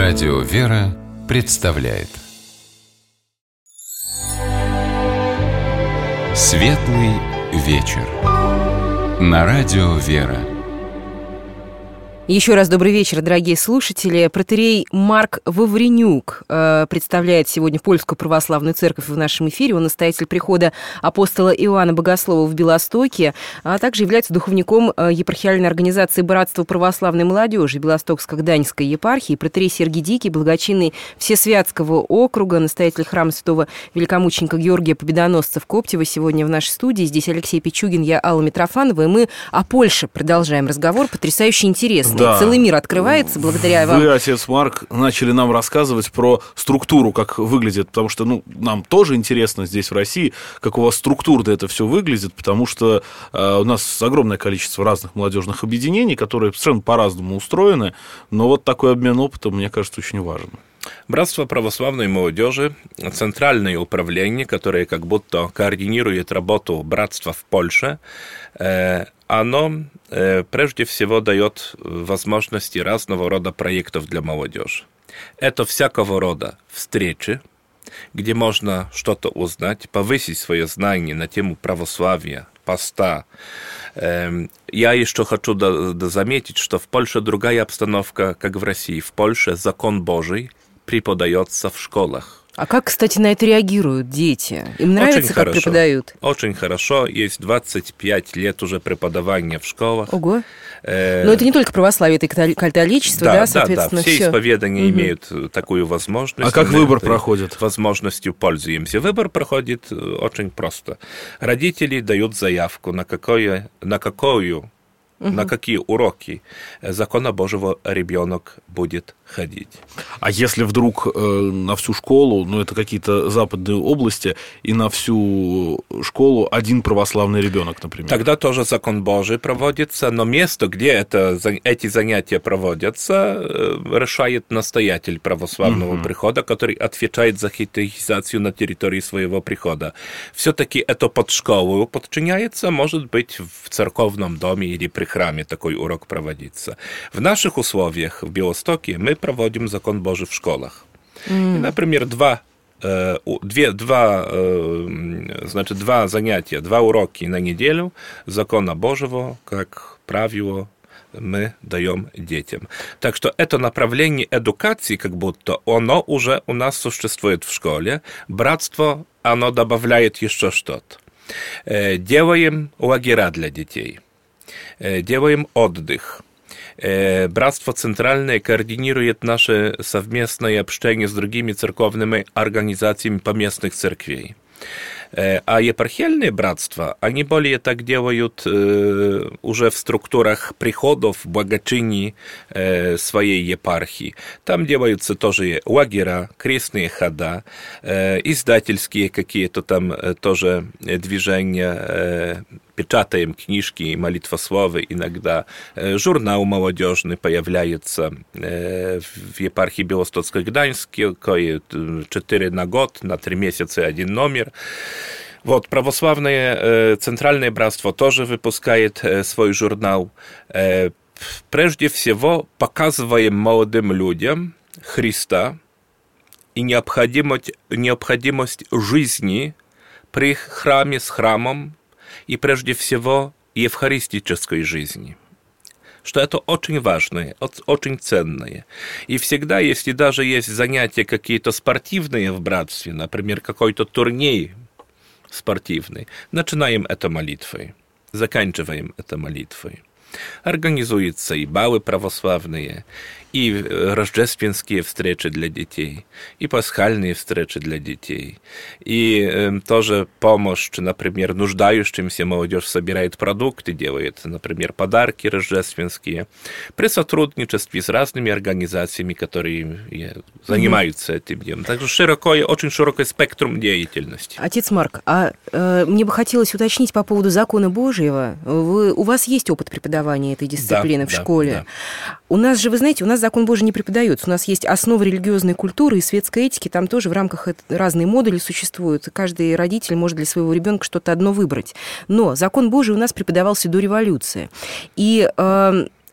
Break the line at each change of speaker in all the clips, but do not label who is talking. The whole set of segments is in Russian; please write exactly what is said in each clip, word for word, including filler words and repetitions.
Радио «Вера» представляет Светлый вечер на Радио «Вера».
Еще раз добрый вечер, дорогие слушатели. Протоиерей Марк Вавренюк э, представляет сегодня Польскую православную церковь в нашем эфире. Он настоятель прихода апостола Иоанна Богослова в Белостоке, а также является духовником э, епархиальной организации Братства православной молодежи Белостокско-Гданьской епархии. Протоиерей Сергий Дикий, благочинный Всесвятского округа, настоятель храма святого великомученика Георгия Победоносца в Коптево. Сегодня в нашей студии. Здесь Алексей Пичугин, я Алла Митрофанова. И мы о Польше продолжаем разговор. Потрясающе интересный. Да. Целый мир открывается благодаря вам.
Вы, отец Марк, начали нам рассказывать про структуру, как выглядит, потому что ну, нам тоже интересно здесь, в России, как у вас структурно это все выглядит, потому что э, у нас огромное количество разных молодежных объединений, которые совершенно по-разному устроены, но вот такой обмен опытом, мне кажется, очень важен.
Братство православной молодежи – центральное управление, которое как будто координирует работу братства в Польше. Оно прежде всего дает возможности разного рода проектов для молодежи. Это всякого рода встречи, где можно что-то узнать, повысить свое знание на тему православия, поста. Я еще хочу заметить, что в Польше другая обстановка, как в России. В Польше закон Божий преподается в школах.
А как, кстати, на это реагируют дети? Им нравится,
очень
как
хорошо.
Преподают?
Очень хорошо. Есть двадцать пять лет уже преподавания в школах.
Ого. Э... Но это не только православие, это и католичество, да,
да,
соответственно,
да, да. Все
всё.
исповедания
угу.
имеют такую возможность.
А как
мы
выбор проходит?
Возможностью пользуемся. Выбор проходит очень просто. Родители дают заявку, на, какое, на какую, угу. на какие уроки закона Божьего ребенок будет ходить.
А если вдруг э, на всю школу, ну это какие-то западные области, и на всю школу один православный ребенок, например?
Тогда тоже закон Божий проводится, но место, где это, эти занятия проводятся, решает настоятель православного mm-hmm. прихода, который отвечает за катехизацию на территории своего прихода. Все-таки это под школу подчиняется, может быть, в церковном доме или при храме такой урок проводится. В наших условиях в Белостоке мы проводим закон Божий в школах. Mm. И, например, два, э, две, два, э, значит, два занятия, два уроки на неделю закона Божьего, как правило, мы даем детям. Так что это направление эдукации, как будто оно уже у нас существует в школе. Братство, оно добавляет еще что-то. Э, делаем лагеря для детей. Э, делаем отдых. Братство Центральное координирует наше совместное общение с другими церковными организациями поместных церквей. А епархиальные братства, они более так делают э, уже в структурах приходов, благочиний э, своей епархии. Там делаются тоже лагеря, крестные хода, э, издательские какие-то там э, тоже движения, э, печатаем книжки и молитвословы иногда. Э, журнал молодежный появляется э, в епархии Белостоцко-Гданьской, четыре на год, на три месяца один номер. Вот, православное э, Центральное Братство тоже выпускает э, свой журнал. Э, прежде всего, показываем молодым людям Христа и необходимость, необходимость жизни при храме с храмом и, прежде всего, евхаристической жизни. Что это очень важное, очень ценное. И всегда, если даже есть занятия какие-то спортивные в братстве, например, какой-то турнир спортивный, начинаем это молитвой, заканчиваем это молитвой. Организуются и балы православные, и рождественские встречи для детей, и пасхальные встречи для детей, и э, тоже помощь, например, нуждающимся. Молодежь собирает продукты, делает, например, подарки рождественские, при сотрудничестве с разными организациями, которые занимаются mm-hmm. этим делом. Так что широкое, очень широкий спектрум деятельности.
Отец Марк, а э, мне бы хотелось уточнить по поводу закона Божьего. Вы, у вас есть опыт преподавания этой дисциплины
да,
в
да,
школе?
Да.
У нас же, вы знаете, у нас закон Божий не преподается. У нас есть основы религиозной культуры и светской этики. Там тоже в рамках разные модули существуют. Каждый родитель может для своего ребенка что-то одно выбрать. Но закон Божий у нас преподавался до революции. И э,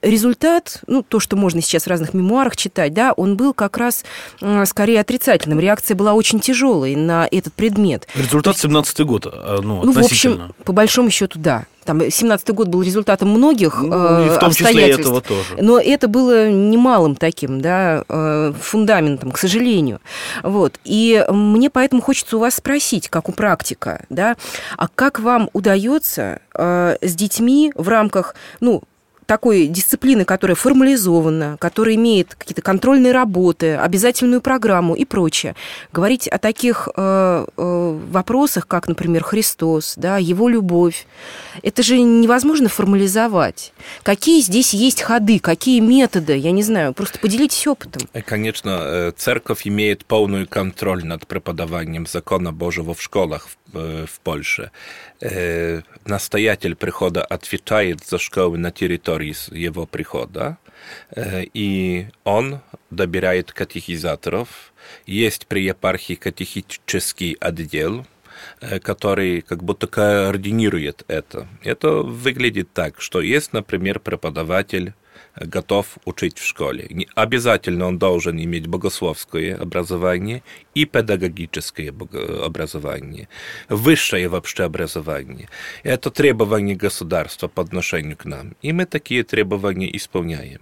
результат, ну, то, что можно сейчас в разных мемуарах читать, да, он был как раз скорее отрицательным. Реакция была очень тяжелой на этот предмет.
Результат семнадцатый год, ну,
ну,
относительно.
В общем, по большому счету, да. Там семнадцатый год был результатом многих
ну,
э,
и в том числе этого тоже.
Но это было немалым таким, да, э, фундаментом, к сожалению. Вот. И мне поэтому хочется у вас спросить, как у практика, да, а как вам удается э, с детьми в рамках, ну, такой дисциплины, которая формализована, которая имеет какие-то контрольные работы, обязательную программу и прочее. Говорить о таких э, э, вопросах, как, например, Христос, да, Его любовь, это же невозможно формализовать. Какие здесь есть ходы, какие методы, я не знаю, просто поделитесь опытом.
Конечно, церковь имеет полный контроль над преподаванием закона Божьего в школах в, в Польше. Настоятель прихода отвечает за школы на территории его прихода, и он добирает катехизаторов. Есть при епархии катехический отдел, который как будто координирует это. Это выглядит так, что есть, например, преподаватель, готов учить в школе. Обязательно он должен иметь богословское образование и педагогическое образование, высшее вообще образование. Это требования государства по отношению к нам. И мы такие требования исполняем.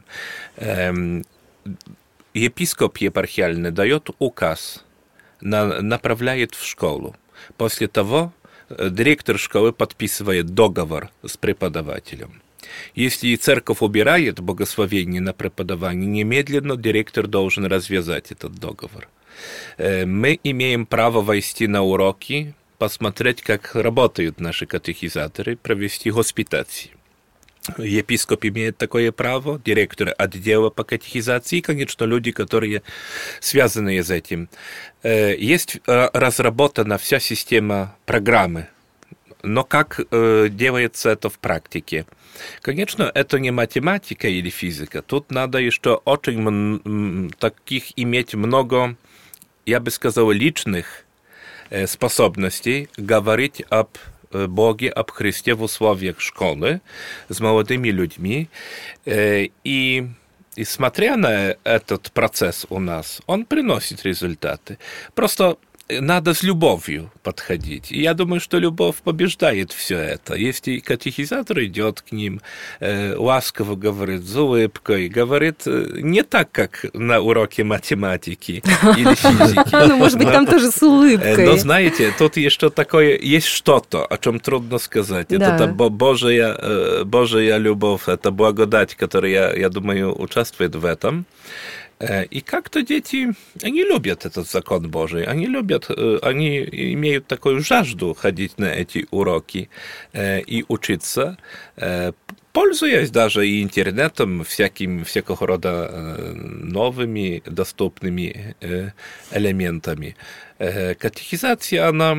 Епископ епархиальный дает указ, направляет в школу. После того директор школы подписывает договор с преподавателем. Если церковь убирает благословение на преподавание, немедленно директор должен развязать этот договор. Мы имеем право войти на уроки, посмотреть, как работают наши катехизаторы, провести госпитацию. Епископ имеет такое право, директор отдела по катехизации, и, конечно, люди, которые связаны с этим. Есть разработана вся система программы, но как делается это в практике? Конечно, это не математика или физика. Тут надо еще очень таких иметь много, я бы сказал, личных способностей говорить об Боге, об Христе в условиях школы с молодыми людьми. И, и смотря на этот процесс у нас, он приносит результаты. Просто надо с любовью подходить. И я думаю, что любовь побеждает все это. Если катехизатор идет к ним, э, ласково говорит, с улыбкой, говорит не так, как на уроке математики или физики.
Ну, может быть, там тоже с улыбкой.
Но, знаете, тут еще такое, есть что-то, о чем трудно сказать. Это Божья, Божья любовь, это благодать, которая, я думаю, участвует в этом. И как-то дети, они любят этот закон Божий, они любят, они имеют такую жажду ходить на эти уроки и учиться, пользуясь даже и интернетом, всяким, всякого рода новыми доступными элементами. Катехизация, она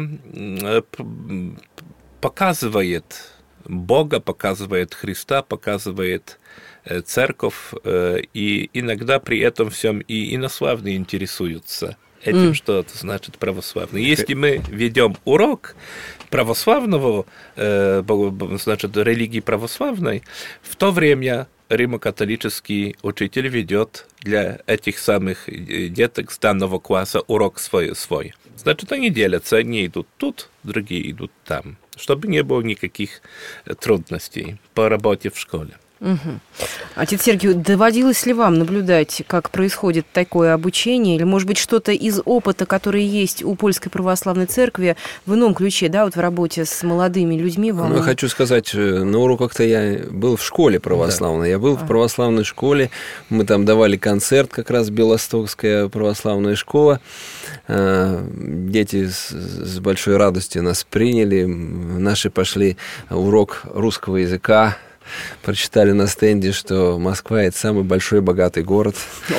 показывает Бога, показывает Христа, показывает церковь, и иногда при этом всем и инославные интересуются этим, mm. что это значит православный. Если мы ведем урок православного, значит, религии православной, в то время римо-католический учитель ведет для этих самых деток с данного класса урок свой, свой. Значит, они делятся, одни идут тут, другие идут там, чтобы не было никаких трудностей по работе в школе.
Угу. Отец Сергий, доводилось ли вам наблюдать, как происходит такое обучение, или, может быть, что-то из опыта, который есть у Польской Православной Церкви в ином ключе, да, вот в работе с молодыми людьми? Вам...
Ну, хочу сказать, на уроках-то я был в школе православной, да. я был а. в православной школе, мы там давали концерт, как раз Белостокская православная школа, дети с, с большой радостью нас приняли, наши пошли урок русского языка, прочитали на стенде, что Москва – это самый большой богатый город.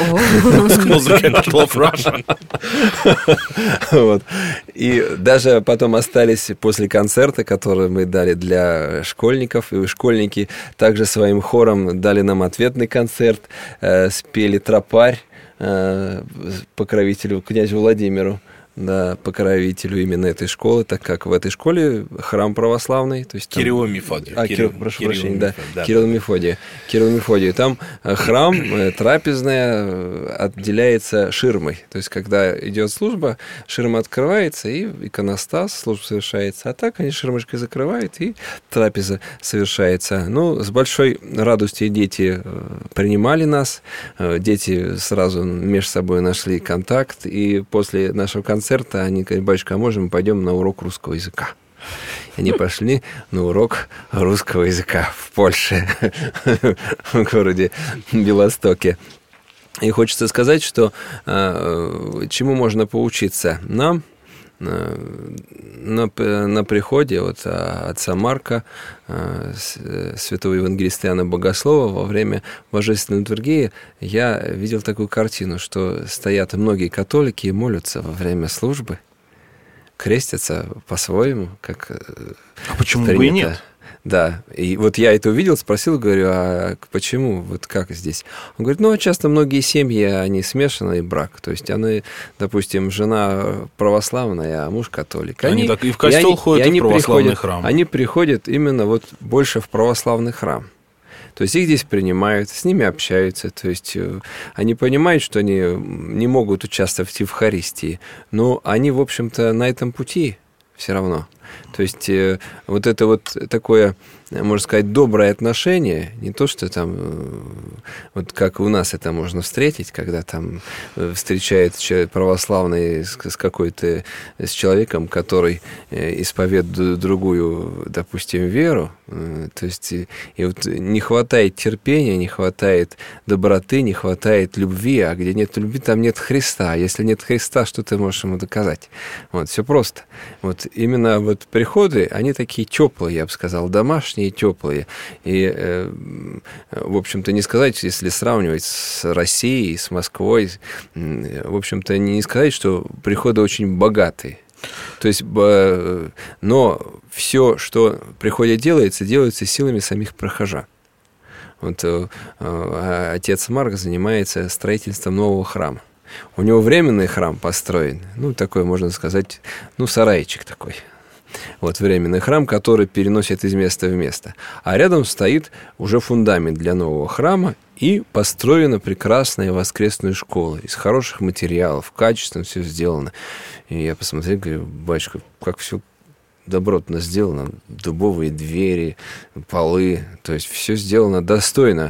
И даже потом остались после концерта, который мы дали для школьников, и школьники также своим хором дали нам ответный концерт, спели «Тропарь» покровителю князю Владимиру. да, покровителю именно этой школы, так как в этой школе храм православный. То есть там...
Кирилл и Мефодий.
А, Кирилл,
Кирилл,
прошу
Кирилл
прощения,
да.
да, Кирилл и Мефодий. Кирилл и Мефодий. Там храм, трапезная отделяется ширмой. То есть, когда идет служба, ширма открывается, и иконостас, служба совершается. А так они ширмочкой закрывают, и трапеза совершается. Ну, с большой радостью дети принимали нас. Дети сразу между собой нашли контакт, и после нашего концерта они говорят: батюшка, а можем мы пойдем на урок русского языка? И они пошли на урок русского языка в Польше, в городе Белостоке. И хочется сказать, что чему можно поучиться нам на, на приходе от отца Марка, святого евангелиста Иоанна Богослова, во время божественной литургии я видел такую картину, что стоят многие католики и молятся во время службы, крестятся по-своему, как
а почему
принято.
бы и нет?
Да, и вот я это увидел, спросил, говорю, а почему, вот как здесь? Он говорит, ну, часто многие семьи, они смешанный брак, то есть, она, допустим, жена православная, а муж католик.
Они, они так и в костел и они, ходят, и, и в православный
приходят,
храм.
Они приходят именно вот больше в православный храм. То есть, их здесь принимают, с ними общаются, то есть, они понимают, что они не могут участвовать в Евхаристии, но они, в общем-то, на этом пути все равно. То есть э, вот это вот такое, можно сказать, доброе отношение, не то, что там, э, вот как у нас это можно встретить, когда там встречает человек православный с, с какой-то, с человеком, который э, исповедует другую, допустим, веру, э, то есть и, и вот не хватает терпения, не хватает доброты, не хватает любви, а где нет любви, там нет Христа. Если нет Христа, что ты можешь ему доказать? Вот, все просто. Вот именно вот приходы, они такие теплые, я бы сказал, домашние, теплые. И, э, в общем-то, не сказать, если сравнивать с Россией, с Москвой, в общем-то, не сказать, что приходы очень богатые. То есть, но все, что в приходе делается, делается силами самих прихожан. Вот э, отец Марк занимается строительством нового храма. У него временный храм построен, ну, такой, можно сказать, ну, сарайчик такой. Вот временный храм, который переносит из места в место. А рядом стоит уже фундамент для нового храма, и построена прекрасная воскресная школа из хороших материалов, качественно все сделано. И я посмотрел, говорю, батюшка, как все добротно сделано, дубовые двери, полы, то есть все сделано достойно.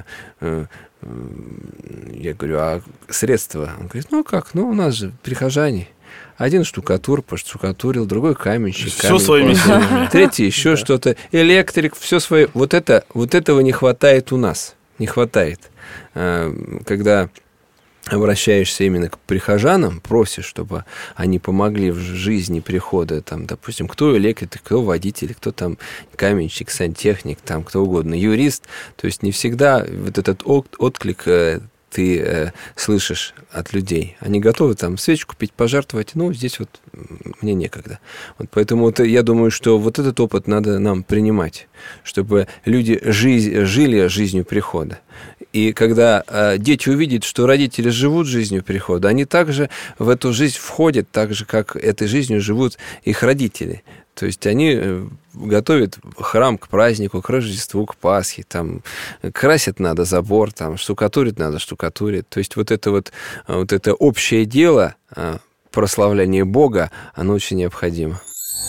Я говорю, а средства? Он говорит, ну как, ну у нас же прихожане. Один штукатур поштукатурил, другой каменщик.
Все
камень
своими силами.
Третий еще да. что-то. Электрик, все свое. Вот, это, вот этого не хватает у нас. Не хватает. Когда обращаешься именно к прихожанам, просишь, чтобы они помогли в жизни прихода, там, допустим, кто электрик, кто водитель, кто там каменщик, сантехник, там, кто угодно, юрист. То есть не всегда вот этот отклик ты э, слышишь от людей. Они готовы там свечку купить, пожертвовать, ну, здесь вот мне некогда. Вот поэтому вот я думаю, что вот этот опыт надо нам принимать, чтобы люди жизнь, жили жизнью прихода. И когда э, дети увидят, что родители живут жизнью прихода, они также в эту жизнь входят, так же, как этой жизнью живут их родители. То есть они готовят храм к празднику, к Рождеству, к Пасхе, там красить надо забор, там штукатурить надо штукатурить. То есть вот это вот, вот это общее дело, прославление Бога, оно очень необходимо.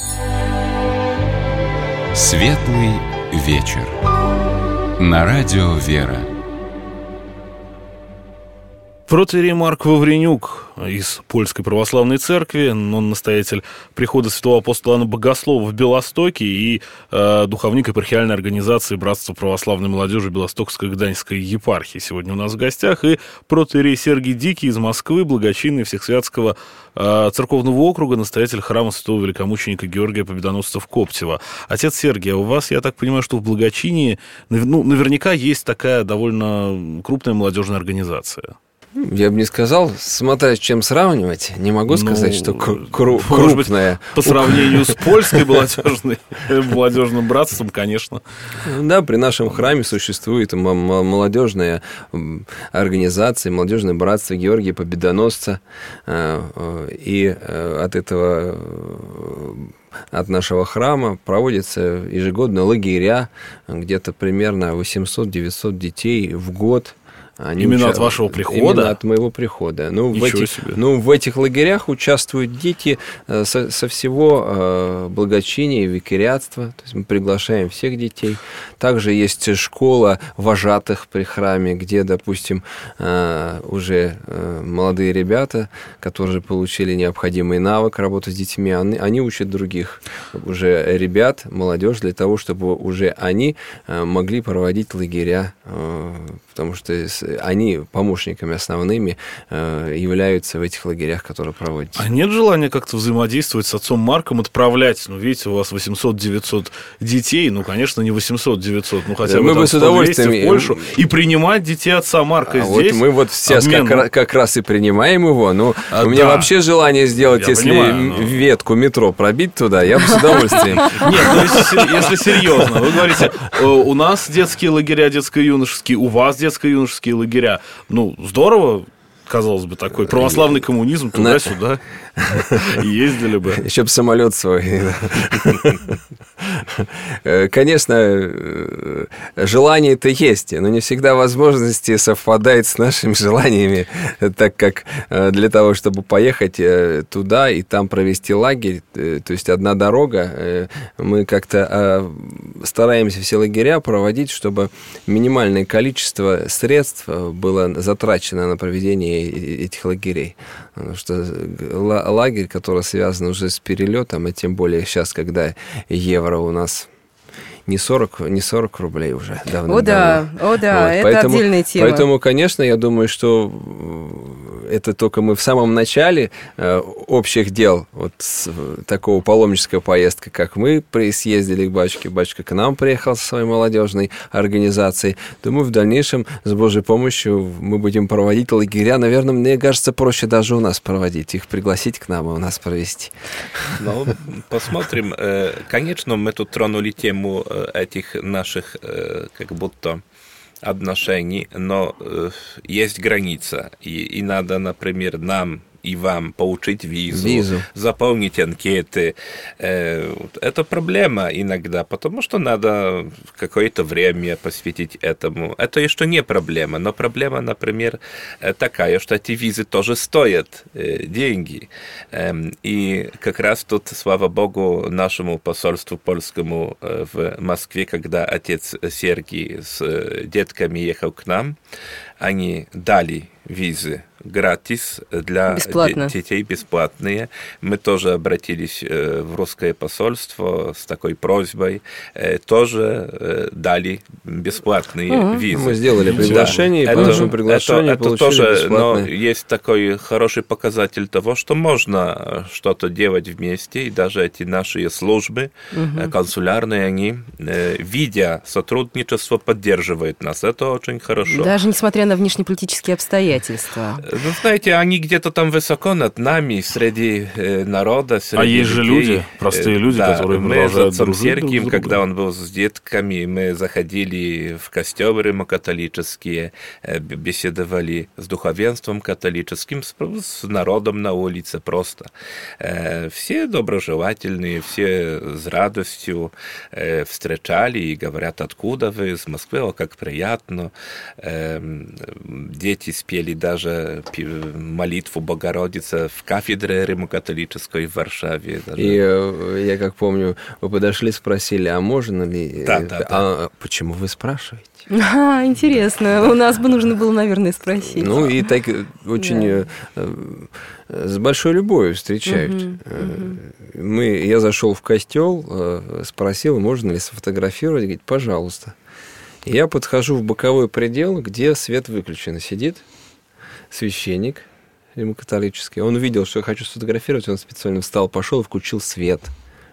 Светлый вечер. На радио «Вера».
Протоиерей Марк Вавренюк из Польской Православной Церкви, он настоятель прихода святого апостола Иоанна Богослова в Белостоке и э, духовник епархиальной организации Братства православной молодежи Белостокской Гданьской епархии. Сегодня у нас в гостях и протоиерей Сергий Дикий из Москвы, благочинный Всесвятского э, церковного округа, настоятель храма святого великомученика Георгия Победоносца в Коптево. Отец Сергий, а у вас, я так понимаю, что в благочинии, ну, наверняка есть такая довольно крупная молодежная организация.
Я бы не сказал, смотря с чем сравнивать, не могу
Ну,
сказать, что кру- кру-
может быть,
крупная.
по сравнению с польской молодежной, молодежным братством, конечно.
Да, при нашем храме существует м- м- молодежная м, организация, молодежное братство Георгия Победоносца, э, э, и э, от этого э, от нашего храма проводятся ежегодно лагеря, где-то примерно восемьсот-девятьсот детей в год. Они
Именно
уча...
от вашего прихода?
Именно от моего прихода. Ну, в этих,
себе.
ну, в этих лагерях участвуют дети э, со, со всего э, благочиния и викариатства. То есть мы приглашаем всех детей. Также есть школа вожатых при храме, где, допустим, э, уже э, молодые ребята, которые получили необходимый навык работы с детьми, они, они учат других уже ребят, молодежь, для того, чтобы уже они э, могли проводить лагеря, э, потому что они помощниками основными э, являются в этих лагерях, которые проводятся.
А нет желания как-то взаимодействовать с отцом Марком, отправлять? Ну, видите, у вас восемьсот-девятьсот детей, ну, конечно, не восемьсот-девятьсот, ну, хотя бы
мы
там
бы с удовольствием
сто-двести в Польшу, и принимать детей отца Марка
а
здесь.
Вот мы вот сейчас
обмен,
как,
ну...
раз, как раз и принимаем его, но
а,
у меня
да.
вообще желание сделать,
Я
если
понимаю, но...
ветку метро пробить туда, я бы с удовольствием.
Нет, ну, если серьезно, вы говорите, у нас детские лагеря детско-юношеские, у вас детско-юношеские лагеря. Ну, здорово, казалось бы, такой православный коммунизм, туда-сюда ездили бы.
Еще бы самолет свой. Конечно, желание-то есть, но не всегда возможности совпадают с нашими желаниями, так как для того, чтобы поехать туда и там провести лагерь, то есть одна дорога, мы как-то стараемся все лагеря проводить, чтобы минимальное количество средств было затрачено на проведение этих лагерей. Потому что лагерь, который связан уже с перелетом, и тем более сейчас, когда евро у нас не сорок, не сорок рублей уже давно.
О да, о да,
вот,
это
поэтому,
отдельная тема.
Поэтому, конечно, я думаю, что это только мы в самом начале э, общих дел, вот с, такого паломнического поездка, как мы съездили к батюшке, батюшка к нам приехал со своей молодежной организацией. Думаю, в дальнейшем, с Божьей помощью, мы будем проводить лагеря. Наверное, мне кажется, проще даже у нас проводить, их пригласить к нам и у нас провести.
Ну, посмотрим. Конечно, мы тут тронули тему этих наших как будто отношений, но э, есть граница, и, и надо, например, нам и вам получить визу,
визу.
заполнить анкеты. Э, это проблема иногда, потому что надо какое-то время посвятить этому. Это еще не проблема, но проблема, например, такая, что эти визы тоже стоят э, деньги. Э, и как раз тут, слава Богу, нашему посольству польскому э, в Москве, когда отец Сергий с э, детками ехал к нам, они дали визы gratis для
Бесплатно.
детей, бесплатные. Мы тоже обратились в русское посольство с такой просьбой, тоже дали бесплатные uh-huh. визы.
Мы сделали приглашение, да. и по
это,
нашему приглашению
это,
получили
это тоже,
бесплатное.
но есть такой хороший показатель того, что можно что-то делать вместе, и даже эти наши службы uh-huh. консулярные, они, видя сотрудничество, поддерживают нас. Это очень хорошо.
Даже несмотря на внешнеполитические обстоятельства.
Ну, знаете, они где-то там высоко над нами, среди э, народа, среди
А есть же
людей.
люди, простые люди,
да,
которые
мы
продолжают
с отцом
дружить друг с
Сергием,
другом.
когда он был с детками, мы заходили в костелы римокатолические, э, беседовали с духовенством католическим, с, с народом на улице просто. Э, все доброжелательные, все с радостью э, встречали и говорят, откуда вы, из Москвы, о, как приятно. Э, дети спели даже молитву Богородицы в кафедре римокатолической в Варшаве. Даже.
И я как помню, вы подошли, спросили, а можно ли...
Да, да,
а
да.
Почему вы спрашиваете?
А, интересно. У нас бы нужно было, наверное, спросить.
Ну, и так очень да. с большой любовью встречают.
Угу, угу.
Мы, я зашел в костел, спросил, можно ли сфотографировать, говорит, пожалуйста. Я подхожу в боковой предел, где свет выключен, сидит священник римокатолический. Он увидел, что я хочу сфотографировать, он специально встал, пошел и включил свет.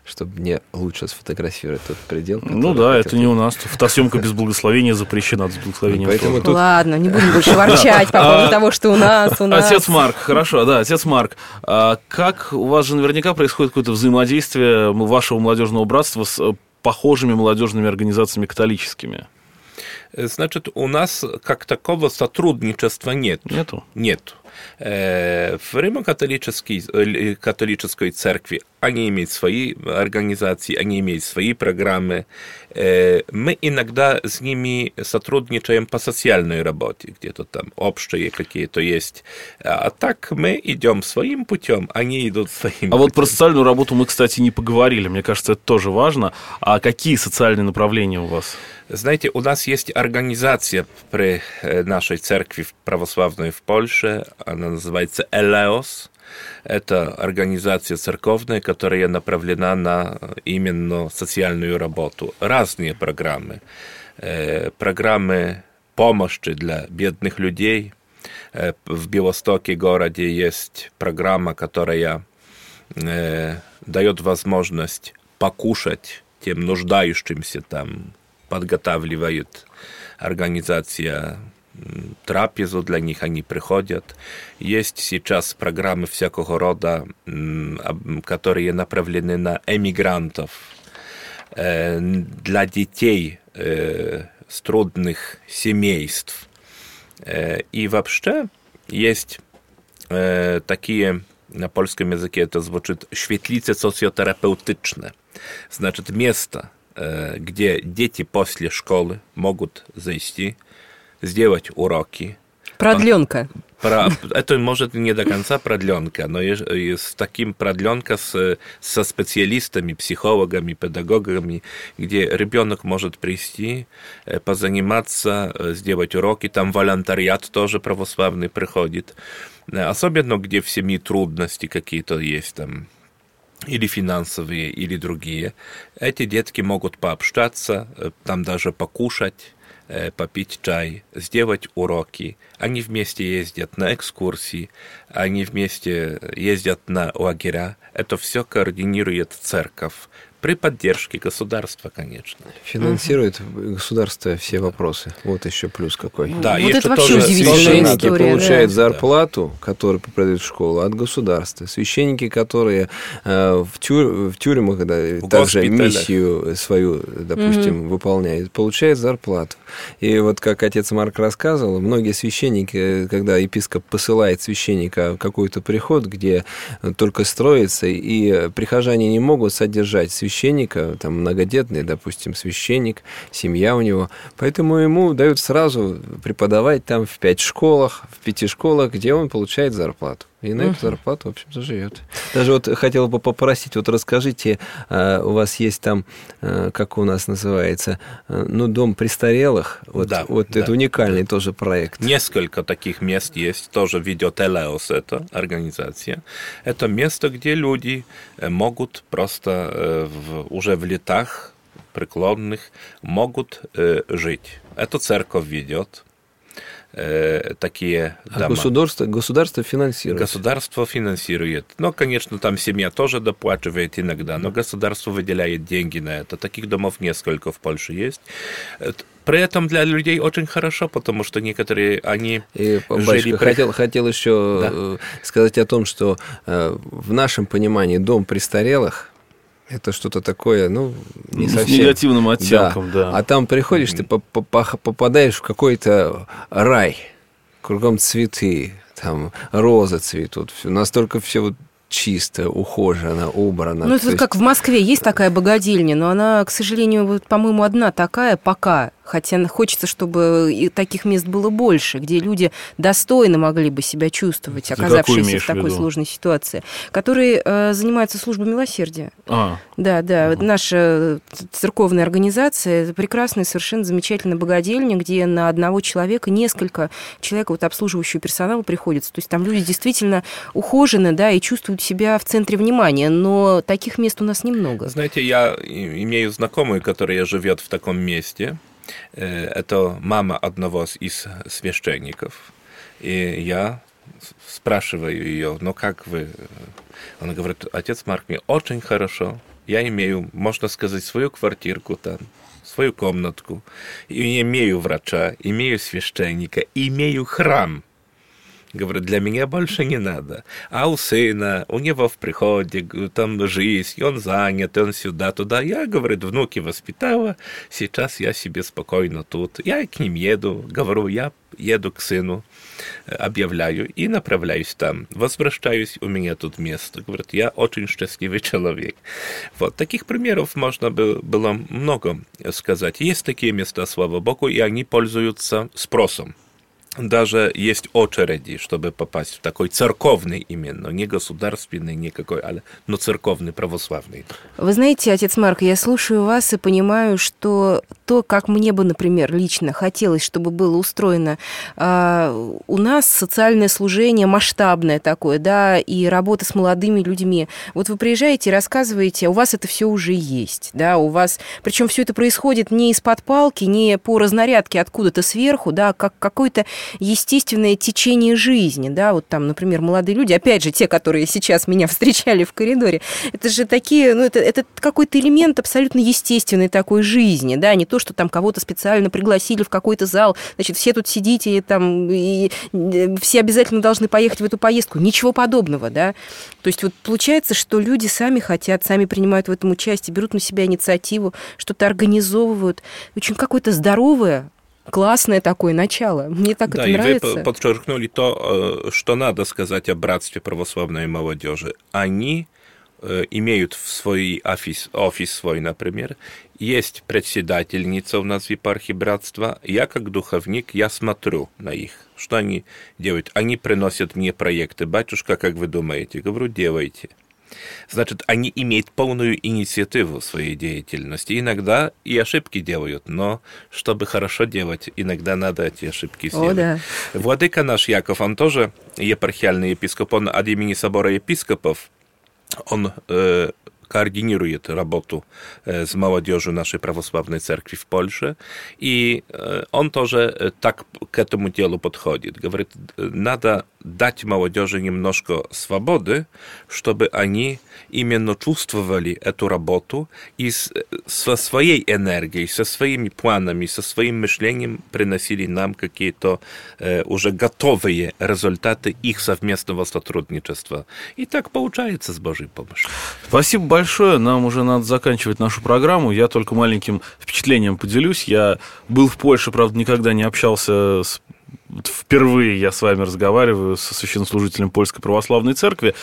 чтобы мне лучше сфотографировать тот предел.
Ну да, это не у нас. Фотосъемка без благословения запрещена, без благословения
Поэтому
тоже.
тут...
Ладно, не будем больше ворчать по поводу того, что у нас, у нас.
Отец Марк, хорошо, да, отец Марк, а как у вас же наверняка происходит какое-то взаимодействие вашего молодежного братства с похожими молодежными организациями католическими?
Значит, у нас как такового сотрудничества нет.
Нету?
Нет. В Римо-католической католической церкви они имеют свои организации, они имеют свои программы. Мы иногда с ними сотрудничаем по социальной работе, где-то там общие какие-то есть. А так мы идем своим путем, они идут своим путем.
А вот про социальную работу мы, кстати, не поговорили. Мне кажется, это тоже важно. А какие социальные направления у вас?
Знаете, у нас есть организация при нашей церкви православной в Польше, она называется Eleos. Это организация церковная, которая направлена на именно социальную работу. Разные программы. Программы помощи для бедных людей. В Белостоке городе есть программа, которая дает возможность покушать тем нуждающимся там, подготавливает организация трапезу для них, они приходят. Есть сейчас программы всякого рода, которые направлены на эмигрантов, для детей с трудных семейств. И вообще есть такие, на польском языке это звучит, świetlice socjoterapeutyczne. Значит, место, где дети после школы могут зайти, сделать уроки.
Продленка.
Про, это может не до конца продленка, но есть, есть таким продленка с, со специалистами, психологами, педагогами, где ребенок может прийти, позаниматься, сделать уроки. Там волонтариат тоже православный приходит. Особенно, где в семье трудности какие-то есть там, или финансовые, или другие. Эти детки могут пообщаться, там даже покушать, попить чай, сделать уроки. Они вместе ездят на экскурсии, они вместе ездят на лагеря. Это все координирует церковь. При поддержке государства, конечно.
Финансирует государство все вопросы. Вот еще плюс какой.
Да,
вот это
тоже
вообще удивительная
священники
история,
получают
да.
зарплату, которую преподают в школу, от государства. Священники, которые э, в, тюр, в тюрьмах да, также
госпиталях.
миссию свою, допустим, mm-hmm. выполняют, получают зарплату. И вот как отец Марк рассказывал, многие священники, когда епископ посылает священника в какой-то приход, где только строится, и прихожане не могут содержать священника, священника, там многодетный, допустим, священник, семья у него. Поэтому ему дают сразу преподавать там в пять школах, в пяти школах, где он получает зарплату. И на эту зарплату, в общем-то, живет. Даже вот хотел бы попросить, вот расскажите, у вас есть там, как у нас называется, ну, дом престарелых, вот,
да,
вот
да,
это уникальный
да.
тоже проект.
Несколько таких мест есть, тоже ведет Eleos, эта организация. Это место, где люди могут просто в, уже в летах преклонных могут жить. Это церковь ведет. Такие
а
дома.
Государство, государство финансирует.
Государство финансирует. Но, конечно, там семья тоже доплачивает иногда, но государство выделяет деньги на это. Таких домов несколько в Польше есть. При этом для людей очень хорошо, потому что некоторые, они
И,
жили...
батюшка,
при...
хотел, хотел еще да. сказать о том, что в нашем понимании дом престарелых это что-то такое, ну, не совсем.
С негативным оттенком, да.
да. А там приходишь, mm-hmm. ты попадаешь в какой-то рай, кругом цветы, там розы цветут, настолько все вот чисто, ухоженно, убрано.
Ну, это вот есть... как в Москве есть такая богадельня, но она, к сожалению, вот, по-моему, одна такая пока. Хотя хочется, чтобы и таких мест было больше, где люди достойно могли бы себя чувствовать, оказавшиеся в такой в сложной ситуации, которые э, занимаются службой милосердия. А. Да, да. Угу. Наша церковная организация – это прекрасная, совершенно замечательная богадельня, где на одного человека несколько человек вот, обслуживающего персонала приходится. То есть там люди действительно ухожены, да, и чувствуют себя в центре внимания, но таких мест у нас немного.
Знаете, я имею знакомую, которая живет в таком месте. Это мама одного из священников. И я спрашиваю ее, ну как вы? Она говорит, отец Марк, мне очень хорошо. Я имею, можно сказать, свою квартирку там, свою комнатку, и имею врача, имею священника, имею храм. Говорит, для меня больше не надо. А у сына, у него в приходе, там жизнь, он занят, он сюда, туда. Я, говорит, внуки воспитала, сейчас я себе спокойно тут. Я к ним еду, говорю, я еду к сыну, объявляю и направляюсь там. Возвращаюсь, у меня тут место. Говорит, я очень счастливый человек. Вот, таких примеров можно было много сказать. Есть такие места, слава Богу, и они пользуются спросом. Даже есть очереди, чтобы попасть в такой церковный именно, не государственный никакой, но церковный, православный.
Вы знаете, отец Марк, я слушаю вас и понимаю, что то, как мне бы, например, лично хотелось, чтобы было устроено э, у нас социальное служение масштабное такое, да, и работа с молодыми людьми. Вот вы приезжаете и рассказываете, у вас это все уже есть, да, у вас, причем все это происходит не из-под палки, не по разнарядке откуда-то сверху, да, как какой-то естественное течение жизни, да, вот там, например, молодые люди, опять же, те, которые сейчас меня встречали в коридоре, это же такие, ну, это, это какой-то элемент абсолютно естественной такой жизни, да, не то, что там кого-то специально пригласили в какой-то зал, значит, все тут сидите, там, и все обязательно должны поехать в эту поездку, ничего подобного, да, то есть вот получается, что люди сами хотят, сами принимают в этом участие, берут на себя инициативу, что-то организовывают, очень какое-то здоровое, классное такое начало. Мне так
да,
это нравится.
Да, и вы подчеркнули то, что надо сказать о братстве православной молодежи. Они э, имеют в свой офис, офис свой, например, есть председательница у нас в епархии братства. Я, как духовник, я смотрю на их. Что они делают? Они приносят мне проекты. Батюшка, как вы думаете? Говорю, делайте. Значит, они имеют полную инициативу в своей деятельности. Иногда и ошибки делают, но чтобы хорошо делать, иногда надо эти ошибки сделать. О, да. Владыка наш Яков, он тоже епархиальный епископ, он от имени собора епископов, он э, координирует работу э, с молодежью нашей православной церкви в Польше, и э, он тоже так к этому делу подходит. Говорит, надо дать молодежи немножко свободы, чтобы они именно чувствовали эту работу и с, со своей энергией, со своими планами, со своим мышлением приносили нам какие-то э, уже готовые результаты их совместного сотрудничества. И так получается с Божьей помощью.
Спасибо большое. Нам уже надо заканчивать нашу программу. Я только маленьким впечатлением поделюсь. Я был в Польше, правда, никогда не общался с Впервые я с вами разговариваю со священнослужителем Польской Православной Церкви,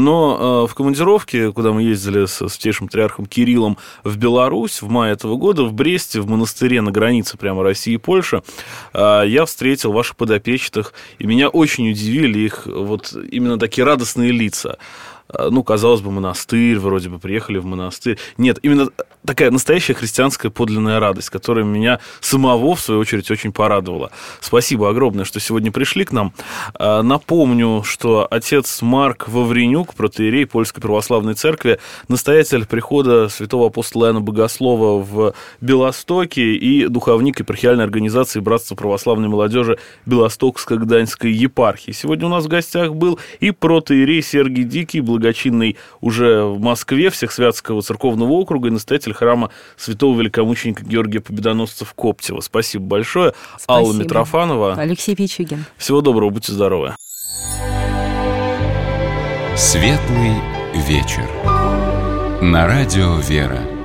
но э, в командировке, куда мы ездили с святейшим патриархом Кириллом в Беларусь в мае этого года, в Бресте, в монастыре на границе прямо России и Польши, э, я встретил ваших подопечных, и меня очень удивили их вот именно такие радостные лица. Ну, казалось бы, монастырь, вроде бы приехали в монастырь. Нет, именно такая настоящая христианская подлинная радость, которая меня самого, в свою очередь, очень порадовала. Спасибо огромное, что сегодня пришли к нам. Напомню, что отец Марк Вавренюк, протоиерей Польской Православной Церкви, настоятель прихода святого апостола Иоанна Богослова в Белостоке и духовник епархиальной организации Братства Православной Молодежи Белостокско-Гданьской епархии. Сегодня у нас в гостях был и протоиерей Сергий Дикий, благочинный уже в Москве Всехсвятского церковного округа и настоятель храма святого великомученика Георгия Победоносца в Коптево. Спасибо большое. Спасибо. Алла Митрофанова.
Алексей Пичугин.
Всего доброго, будьте здоровы.
Светлый вечер. На радио «Вера».